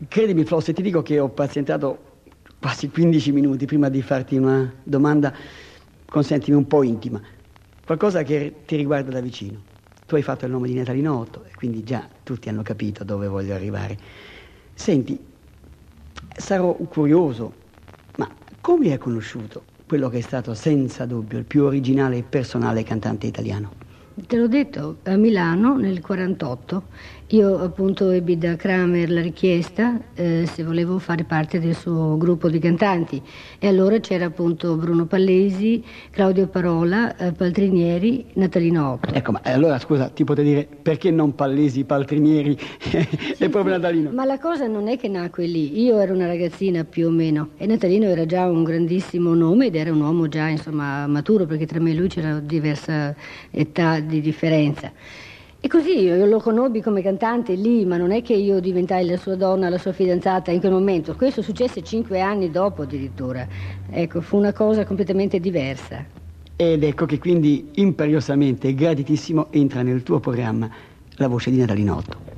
credimi Flo, se ti dico che ho pazientato quasi 15 minuti prima di farti una domanda, consentimi, un po' intima, qualcosa che ti riguarda da vicino. Tu hai fatto il nome di Natalino Otto e quindi già tutti hanno capito dove voglio arrivare. Senti, sarò curioso, ma come hai conosciuto quello che è stato senza dubbio il più originale e personale cantante italiano? Te l'ho detto, a Milano nel 48 io appunto ebbi da Kramer la richiesta se volevo fare parte del suo gruppo di cantanti, e allora c'era appunto Bruno Pallesi, Claudio Parola, Paltrinieri, Natalino Otto. Ecco, ma allora scusa, ti potrei dire perché non Pallesi, Paltrinieri e proprio Natalino? Ma la cosa non è che nacque lì, io ero una ragazzina più o meno e Natalino era già un grandissimo nome ed era un uomo già insomma maturo, perché tra me e lui c'era diversa età di differenza. E così io lo conobbi come cantante lì, ma non è che io diventai la sua donna, la sua fidanzata in quel momento. Questo successe 5 anni dopo addirittura. Ecco, fu una cosa completamente diversa. Ed ecco che quindi imperiosamente, graditissimo, entra nel tuo programma la voce di Natalino Otto.